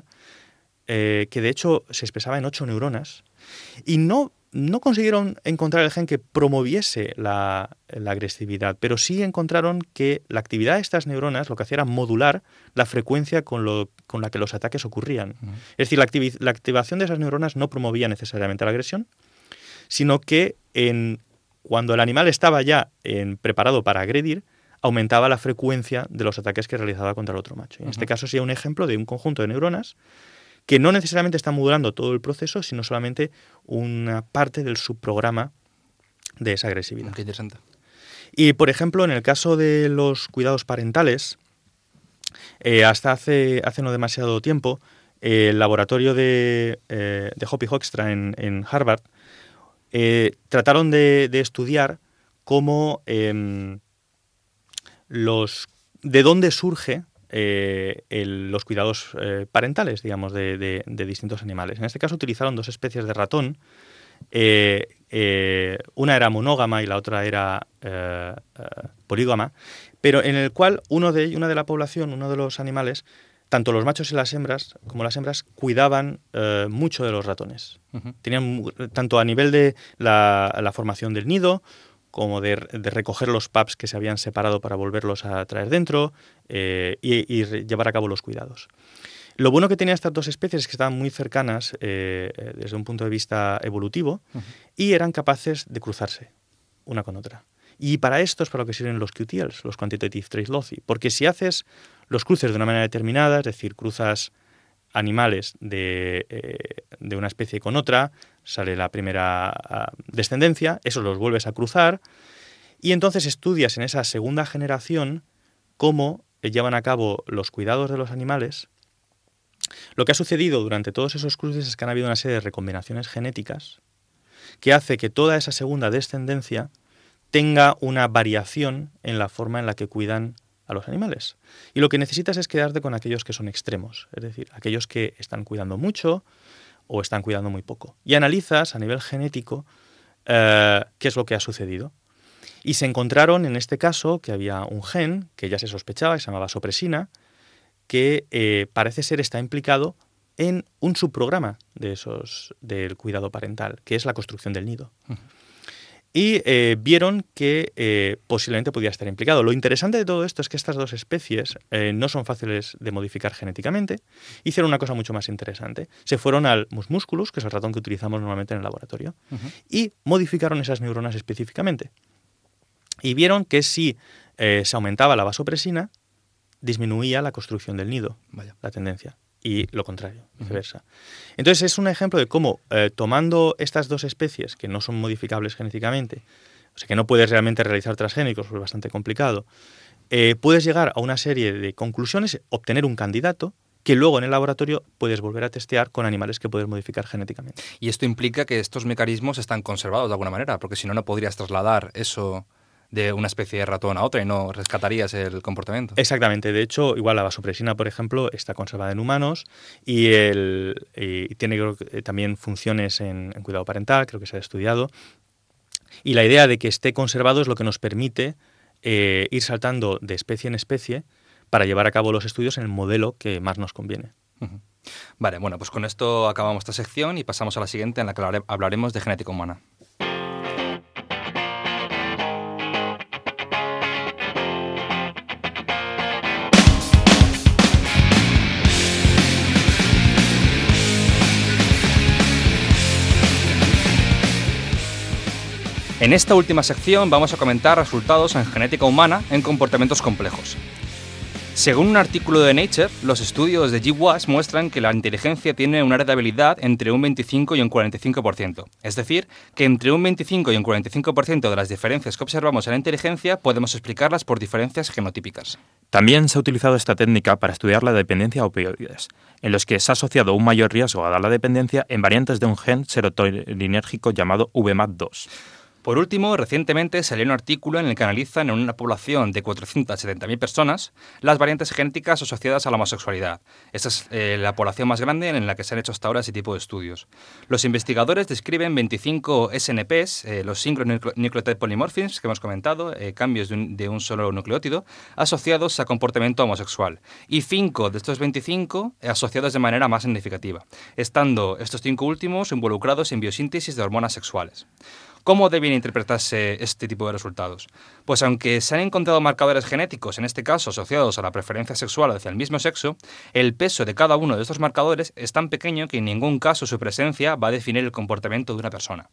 S3: eh, que de hecho se expresaba en ocho neuronas, y no... No consiguieron encontrar el gen que promoviese la, la agresividad, pero sí encontraron que la actividad de estas neuronas lo que hacía era modular la frecuencia con, lo, con la que los ataques ocurrían. Uh-huh. Es decir, la, activi- la activación de esas neuronas no promovía necesariamente la agresión, sino que en, cuando el animal estaba ya en, preparado para agredir, aumentaba la frecuencia de los ataques que realizaba contra el otro macho. Y en uh-huh. este caso sería un ejemplo de un conjunto de neuronas que no necesariamente está modulando todo el proceso, sino solamente una parte del subprograma de esa agresividad.
S2: Qué interesante.
S3: Y, por ejemplo, en el caso de los cuidados parentales, eh, hasta hace, hace no demasiado tiempo, eh, el laboratorio de, eh, de Hopi Hoekstra en, en Harvard eh, trataron de, de estudiar cómo eh, los, de dónde surge Eh, el, los cuidados eh, parentales, digamos, de, de, de distintos animales. En este caso utilizaron dos especies de ratón. Eh, eh, una era monógama y la otra era eh, eh, polígama, pero en el cual uno de, una de la población, uno de los animales, tanto los machos y las hembras como las hembras cuidaban eh, mucho de los ratones. Uh-huh. Tenían tanto a nivel de la, la formación del nido, como de, de recoger los pups que se habían separado para volverlos a traer dentro eh, y, y llevar a cabo los cuidados. Lo bueno que tenían estas dos especies es que estaban muy cercanas eh, desde un punto de vista evolutivo uh-huh. y eran capaces de cruzarse una con otra. Y para esto es para lo que sirven los Q T Ls, los Quantitative Trace Loci, porque si haces los cruces de una manera determinada, es decir, cruzas animales de, eh, de una especie con otra, sale la primera uh, descendencia, esos los vuelves a cruzar y entonces estudias en esa segunda generación cómo eh, llevan a cabo los cuidados de los animales. Lo que ha sucedido durante todos esos cruces es que han habido una serie de recombinaciones genéticas que hace que toda esa segunda descendencia tenga una variación en la forma en la que cuidan a los animales. Y lo que necesitas es quedarte con aquellos que son extremos, es decir, aquellos que están cuidando mucho o están cuidando muy poco. Y analizas a nivel genético eh, qué es lo que ha sucedido. Y se encontraron en este caso que había un gen que ya se sospechaba, que se llamaba vasopresina, que eh, parece ser está implicado en un subprograma de esos, del cuidado parental, que es la construcción del nido. Uh-huh. Y eh, vieron que eh, posiblemente podía estar implicado. Lo interesante de todo esto es que estas dos especies eh, no son fáciles de modificar genéticamente. Hicieron una cosa mucho más interesante. Se fueron al mus musculus, que es el ratón que utilizamos normalmente en el laboratorio, uh-huh. y modificaron esas neuronas específicamente. Y vieron que si eh, se aumentaba la vasopresina, disminuía la construcción del nido, Vaya. la tendencia. y lo contrario, viceversa. Uh-huh. Entonces es un ejemplo de cómo eh, tomando estas dos especies que no son modificables genéticamente, o sea que no puedes realmente realizar transgénicos, es bastante complicado, eh, puedes llegar a una serie de conclusiones, obtener un candidato que luego en el laboratorio puedes volver a testear con animales que puedes modificar genéticamente.
S2: Y esto implica que estos mecanismos están conservados de alguna manera, porque si no, no podrías trasladar eso de una especie de ratón a otra y no rescatarías el comportamiento.
S3: Exactamente. De hecho, igual la vasopresina, por ejemplo, está conservada en humanos y, el, y tiene creo, también funciones en, en cuidado parental, creo que se ha estudiado. Y la idea de que esté conservado es lo que nos permite eh, ir saltando de especie en especie para llevar a cabo los estudios en el modelo que más nos conviene.
S2: Uh-huh. Vale, bueno, pues con esto acabamos esta sección y pasamos a la siguiente en la que hablaremos de genética humana. En esta última sección vamos a comentar resultados en genética humana en comportamientos complejos. Según un artículo de Nature, los estudios de G W A S muestran que la inteligencia tiene una heredabilidad entre un veinticinco y un cuarenta y cinco por ciento. Es decir, que entre un veinticinco y un cuarenta y cinco por ciento de las diferencias que observamos en la inteligencia podemos explicarlas por diferencias genotípicas.
S1: También se ha utilizado esta técnica para estudiar la dependencia a opioides, en los que se ha asociado un mayor riesgo a la dependencia en variantes de un gen serotoninérgico llamado V M A T dos.
S2: Por último, recientemente salió un artículo en el que analizan en una población de cuatrocientas setenta mil personas las variantes genéticas asociadas a la homosexualidad. Esta es eh, la población más grande en la que se han hecho hasta ahora ese tipo de estudios. Los investigadores describen veinticinco S N Ps, eh, los Single Nucleotide Polymorphisms que hemos comentado, eh, cambios de un, de un solo nucleótido, asociados a comportamiento homosexual. Y cinco de estos veinticinco eh, asociados de manera más significativa, estando estos cinco últimos involucrados en biosíntesis de hormonas sexuales. ¿Cómo deben interpretarse este tipo de resultados? Pues aunque se han encontrado marcadores genéticos, en este caso asociados a la preferencia sexual hacia el mismo sexo, el peso de cada uno de estos marcadores es tan pequeño que en ningún caso su presencia va a definir el comportamiento de una persona.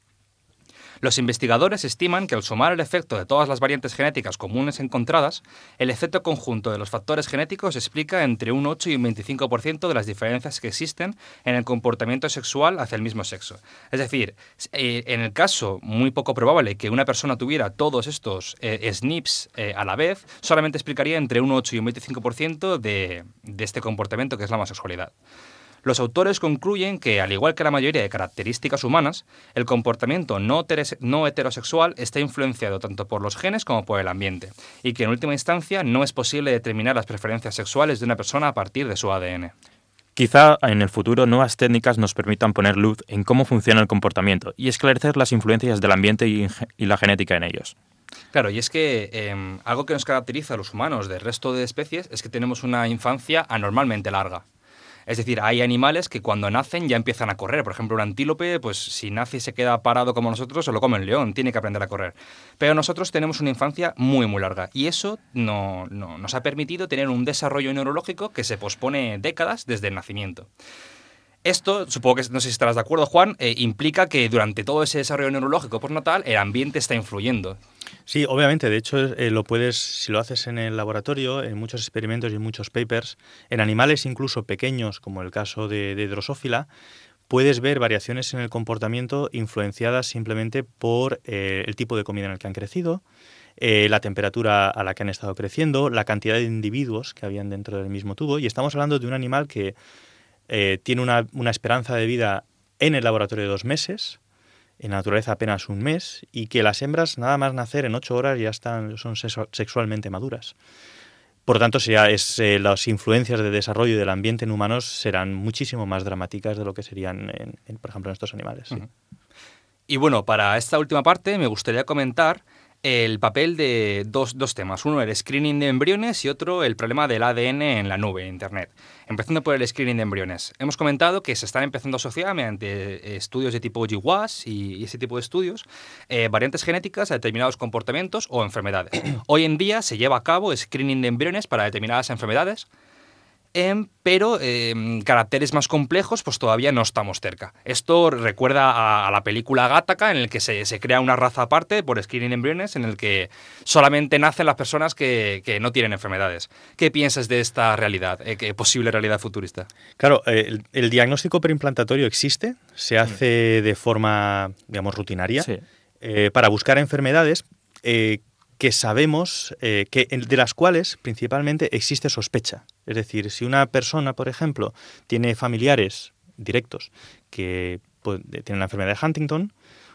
S2: Los investigadores estiman que al sumar el efecto de todas las variantes genéticas comunes encontradas, el efecto conjunto de los factores genéticos explica entre un ocho y un veinticinco por ciento de las diferencias que existen en el comportamiento sexual hacia el mismo sexo. Es decir, eh, en el caso muy poco probable que una persona tuviera todos estos eh, S N Ps eh, a la vez, solamente explicaría entre un ocho y un veinticinco por ciento de, de este comportamiento que es la homosexualidad. Los autores concluyen que, al igual que la mayoría de características humanas, el comportamiento no, teres- no heterosexual está influenciado tanto por los genes como por el ambiente, y que en última instancia no es posible determinar las preferencias sexuales de una persona a partir de su A D N.
S1: Quizá en el futuro nuevas técnicas nos permitan poner luz en cómo funciona el comportamiento y esclarecer las influencias del ambiente y, y la genética en ellos.
S2: Claro, y es que eh, algo que nos caracteriza a los humanos del resto de especies es que tenemos una infancia anormalmente larga. Es decir, hay animales que cuando nacen ya empiezan a correr. Por ejemplo, un antílope, pues si nace y se queda parado como nosotros, se lo come un león, tiene que aprender a correr. Pero nosotros tenemos una infancia muy, muy larga. Y eso no, no, nos ha permitido tener un desarrollo neurológico que se pospone décadas desde el nacimiento. Esto, supongo que, no sé si estarás de acuerdo, Juan, eh, implica que durante todo ese desarrollo neurológico postnatal el ambiente está influyendo.
S3: Sí, obviamente. De hecho, eh, lo puedes, si lo haces en el laboratorio, en muchos experimentos y en muchos papers, en animales incluso pequeños, como el caso de, de Drosophila, puedes ver variaciones en el comportamiento influenciadas simplemente por eh, el tipo de comida en el que han crecido, eh, la temperatura a la que han estado creciendo, la cantidad de individuos que habían dentro del mismo tubo. Y estamos hablando de un animal que eh, tiene una, una esperanza de vida en el laboratorio de dos meses, en la naturaleza apenas un mes, y que las hembras nada más nacer en ocho horas ya están, son sexualmente maduras. Por lo tanto, sea, es, eh, las influencias de desarrollo del ambiente en humanos serán muchísimo más dramáticas de lo que serían, en, en, por ejemplo, en estos animales. Sí.
S2: Uh-huh. Y bueno, para esta última parte me gustaría comentar el papel de dos, dos temas. Uno, el screening de embriones, y otro, el problema del A D N en la nube, en Internet. Empezando por el screening de embriones. Hemos comentado que se están empezando a asociar mediante estudios de tipo G W A S y, y ese tipo de estudios eh, variantes genéticas a determinados comportamientos o enfermedades. Hoy en día se lleva a cabo screening de embriones para determinadas enfermedades. eh, pero eh, caracteres más complejos pues todavía no estamos cerca. Esto recuerda a, a la película Gattaca, en el que se, se crea una raza aparte por Skinning Embryones, en el que solamente nacen las personas que, que no tienen enfermedades. ¿Qué piensas de esta realidad, eh, qué posible realidad futurista?
S3: Claro, eh, el, el diagnóstico preimplantatorios existe, se hace de forma, digamos, rutinaria,
S1: Sí.
S3: eh, para buscar enfermedades eh, que sabemos eh, que de las cuales principalmente existe sospecha. Es decir, si una persona, por ejemplo, tiene familiares directos que pues, tienen la enfermedad de Huntington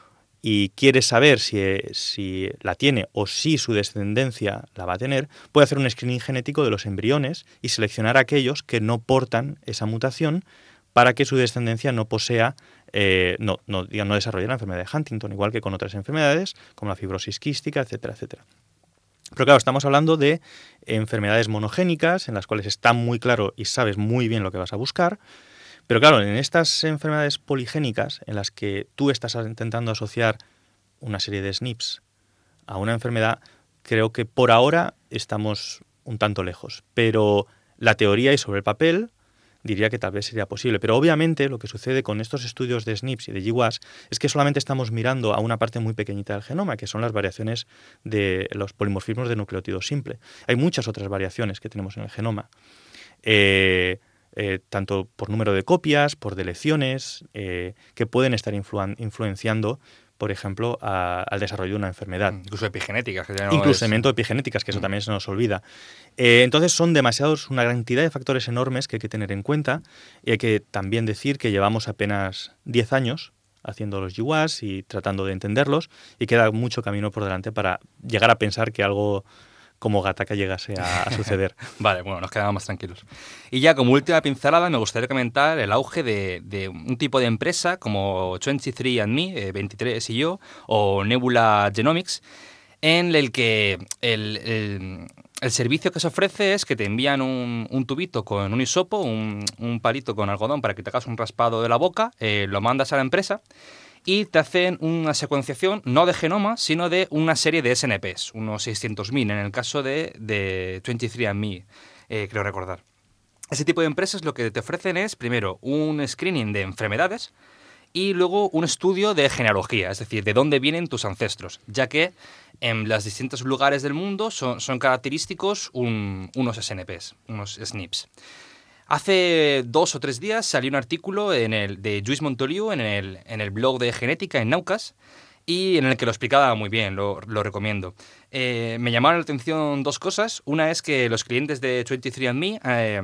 S3: y quiere saber si, si la tiene o si su descendencia la va a tener, puede hacer un screening genético de los embriones y seleccionar aquellos que no portan esa mutación para que su descendencia no posea, eh, no, no, no desarrolle la enfermedad de Huntington, igual que con otras enfermedades, como la fibrosis quística, etcétera, etcétera. Pero claro, estamos hablando de enfermedades monogénicas, en las cuales está muy claro y sabes muy bien lo que vas a buscar. Pero claro, en estas enfermedades poligénicas, en las que tú estás intentando asociar una serie de S N Ps a una enfermedad, creo que por ahora estamos un tanto lejos. Pero la teoría y sobre el papel diría que tal vez sería posible. Pero obviamente lo que sucede con estos estudios de S N Ps y de G W A S es que solamente estamos mirando a una parte muy pequeñita del genoma, que son las variaciones de los polimorfismos de nucleótido simple. Hay muchas otras variaciones que tenemos en el genoma, eh, eh, tanto por número de copias, por deleciones, eh, que pueden estar influ- influenciando, por ejemplo, a, al desarrollo de una enfermedad.
S2: Incluso epigenéticas. Que ya no
S3: Incluso
S2: es...
S3: epigenéticas, que eso
S2: Mm.
S3: también se nos olvida. Eh, entonces son demasiados, una cantidad de factores enormes que hay que tener en cuenta, y hay que también decir que llevamos apenas diez años haciendo los G W A S y tratando de entenderlos, y queda mucho camino por delante para llegar a pensar que algo como Gattaca llegase a, a suceder.
S2: Vale, bueno, nos quedamos más tranquilos. Y ya como última pincelada me gustaría comentar el auge de, de un tipo de empresa como veintitrés and me, eh, veintitrés y yo, o Nebula Genomics, en el que el, el, el servicio que se ofrece es que te envían un, un tubito con un hisopo, un, un palito con algodón para que te hagas un raspado de la boca, eh, lo mandas a la empresa y te hacen una secuenciación no de genoma, sino de una serie de S N Ps, unos seiscientos mil en el caso de, de veintitrés and me, eh, creo recordar. Ese tipo de empresas lo que te ofrecen es, primero, un screening de enfermedades y luego un estudio de genealogía, es decir, de dónde vienen tus ancestros, ya que en los distintos lugares del mundo son, son característicos un, unos S N Ps, unos S N Ps. Hace dos o tres días salió un artículo en el, de Lluís Montoliu en el, en el blog de genética en Naucas y en el que lo explicaba muy bien, lo, lo recomiendo. Eh, me llamaron la atención dos cosas. Una es que los clientes de veintitrés and me eh,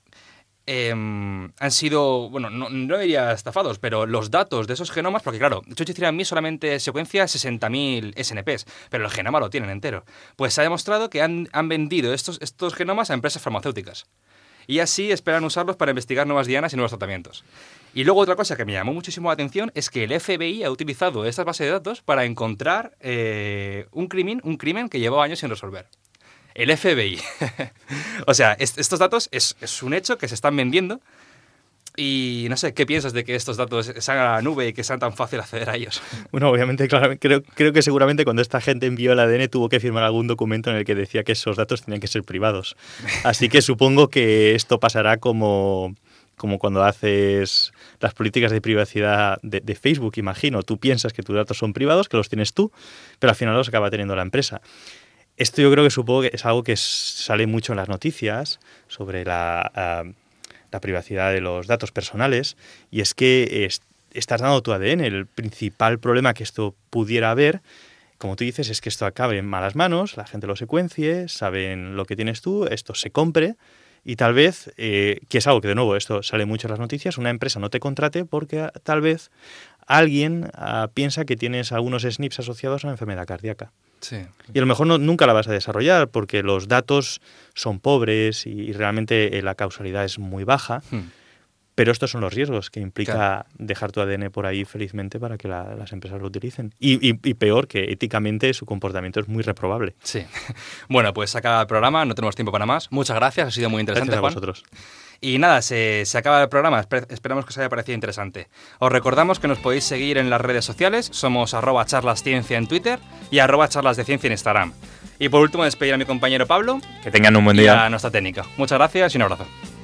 S2: eh, han sido, bueno, no, no diría estafados, pero los datos de esos genomas, porque claro, veintitrés and me solamente secuencia sesenta mil S N Ps, pero el genoma lo tienen entero. Pues se ha demostrado que han, han vendido estos, estos genomas a empresas farmacéuticas. Y así esperan usarlos para investigar nuevas dianas y nuevos tratamientos. Y luego otra cosa que me llamó muchísimo la atención es que el F B I ha utilizado estas bases de datos para encontrar eh, un crimen, un crimen que llevaba años sin resolver. El F B I. O sea, est- estos datos es, es un hecho que se están vendiendo y no sé, ¿qué piensas de que estos datos salgan a la nube y que sean tan fácil acceder a ellos?
S3: Bueno, obviamente, claro, creo, creo que seguramente cuando esta gente envió el A D N tuvo que firmar algún documento en el que decía que esos datos tenían que ser privados. Así que supongo que esto pasará como, como cuando haces las políticas de privacidad de, de Facebook, imagino. Tú piensas que tus datos son privados, que los tienes tú, pero al final los acaba teniendo la empresa. Esto yo creo que supongo que es algo que sale mucho en las noticias sobre la... Uh, la privacidad de los datos personales, y es que es, estás dando tu A D N. El principal problema que esto pudiera haber, como tú dices, es que esto acabe en malas manos, la gente lo secuencie, saben lo que tienes tú, esto se compre, y tal vez, eh, que es algo que de nuevo, esto sale mucho en las noticias, una empresa no te contrate porque tal vez alguien uh, piensa que tienes algunos S N Ps asociados a una enfermedad cardíaca.
S2: Sí.
S3: Y a lo mejor no, nunca la vas a desarrollar porque los datos son pobres y, y realmente eh, la causalidad es muy baja. Hmm. Pero estos son los riesgos que implica claro. dejar tu A D N por ahí felizmente para que la, las empresas lo utilicen. Y, y, y peor, que éticamente su comportamiento es muy reprobable.
S2: Sí. Bueno, pues se acaba el programa, no tenemos tiempo para más. Muchas gracias, ha sido muy interesante,
S3: gracias a
S2: Juan.
S3: vosotros.
S2: Y nada, se, se acaba el programa, esperamos que os haya parecido interesante. Os recordamos que nos podéis seguir en las redes sociales, somos arroba charlasciencia en Twitter y arroba charlas de ciencia en Instagram. Y por último, despedir a mi compañero Pablo.
S1: Que tengan un buen
S2: y
S1: día.
S2: a nuestra técnica. Muchas gracias y un abrazo.